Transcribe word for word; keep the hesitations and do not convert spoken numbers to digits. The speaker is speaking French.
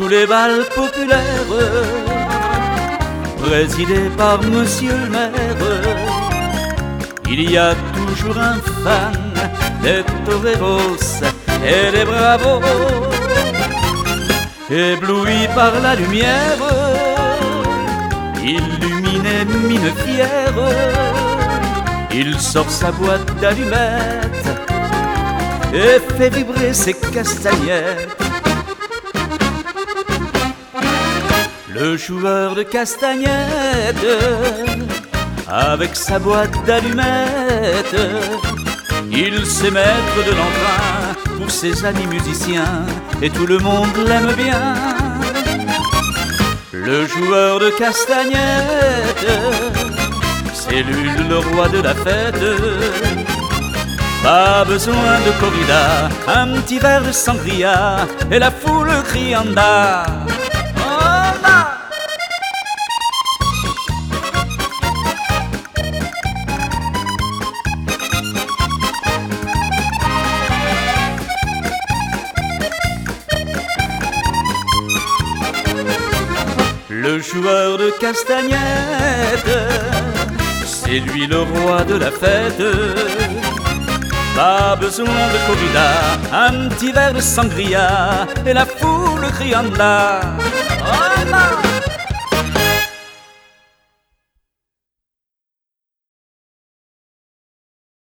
tous les bals populaires, présidés par monsieur le maire. Il y a toujours un fan des toreros et des bravos, ébloui par la lumière, illuminé mine fière, il sort sa boîte d'allumettes et fait vibrer ses castagnettes. Le joueur de castagnettes, avec sa boîte d'allumettes, il sait mettre de l'entrain pour ses amis musiciens, et tout le monde l'aime bien. Le joueur de castagnettes, c'est lui le roi de la fête. Pas besoin de corrida, un petit verre de sangria, et la foule crie anda. Le joueur de castagnettes, c'est lui le roi de la fête. Pas besoin de corrida, un petit verre de sangria, et la foule crie anda. Oh,